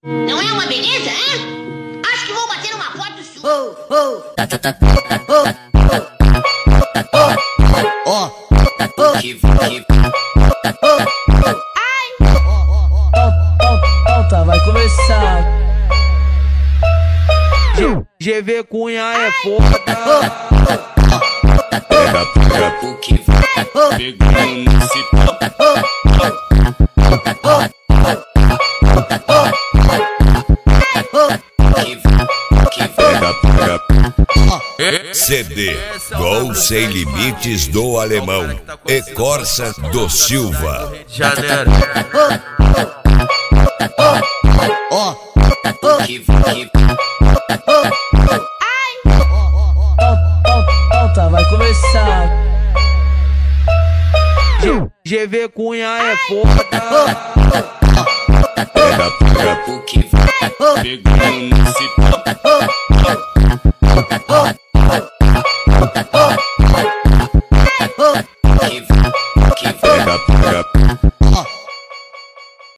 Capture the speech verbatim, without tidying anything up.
Não é uma beleza, hein? Acho que vou bater uma foto sua. Oh, oh. Tá, tá, tá, tá, Ó, que vai. Falta, vai começar. G V Cunha é foda. Pega, pega, o que vai pegando nesse pau. Pega, pega. C D Gol Sem Limites do Alemão e Corsa do Silva. Janeiro. ó, Que vai. Falta, vai começar. G V Cunha é foda. Pega, pega, o que vai pegando nesse pau.